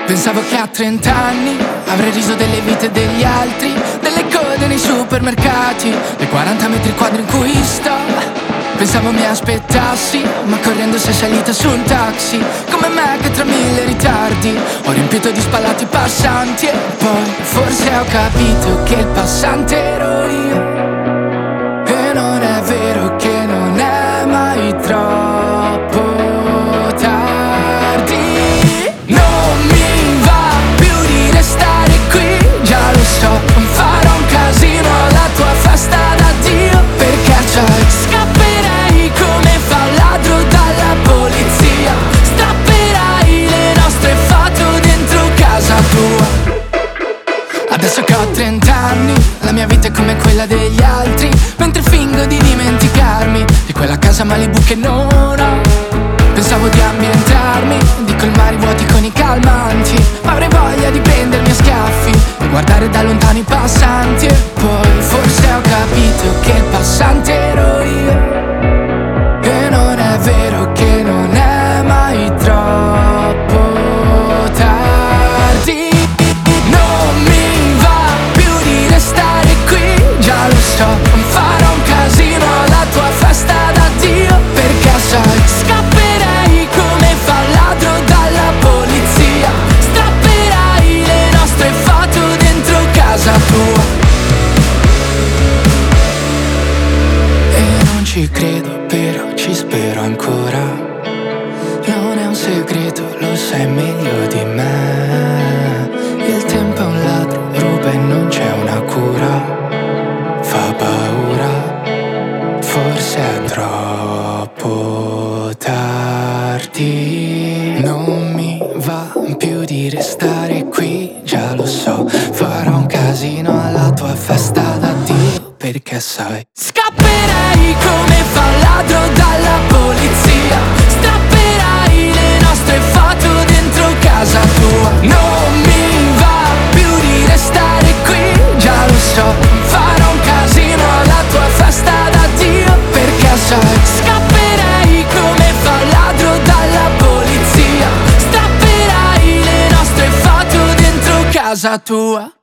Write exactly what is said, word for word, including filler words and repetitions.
Pensavo che a trent'anni avrei riso delle vite degli altri, delle code nei supermercati, dei quaranta metri quadri in cui sto. Pensavo mi aspettassi, ma correndo sei salita su un taxi, come me che tra mille ritardi ho riempito di spallati passanti. E poi forse ho capito che il passante ero io, e non è vero che non è mai troppo tardi. Non mi va più di restare qui, già lo so, farò un casino alla tua festa d'addio, perché c'hai scapperei come fa un ladro dalla polizia, strapperai le nostre foto dentro casa tua. Adesso che ho trent'anni, la mia vita è come quella degli altri, mentre fingo di dimenticarmi di quella casa Malibu che non ho. Pensavo di ambientarmi, di colmare i vuoti con i calmanti, ma avrei voglia di prendermi a schiaffi e guardare da lontano i passanti. E poi forse ho capito che il passante ero io, e non è vero che non è mai troppo tardi. Non mi va più di restare qui, già lo so, farò un casino alla tua festa d'addio, perché sai, scapperei come fa un ladro dalla polizia, strapperai le nostre foto dentro casa tua. E non ci credo, però ci spero ancora. Non è un segreto, lo sai meglio di me. Il tempo è un ladro, ruba e non c'è una cura. Fa paura, forse è troppo tardi. Non mi va più di restare qui, già lo so, farò un casino alla tua festa d'addio, perché sai, scapperei come fa un ladro dalla polizia, strapperai le nostre foto dentro casa tua. Non mi va più di restare qui, già lo so, farò un casino alla tua festa d'addio, perché sai, scapperei come fa un ladro dalla polizia, strapperai le nostre foto dentro casa tua.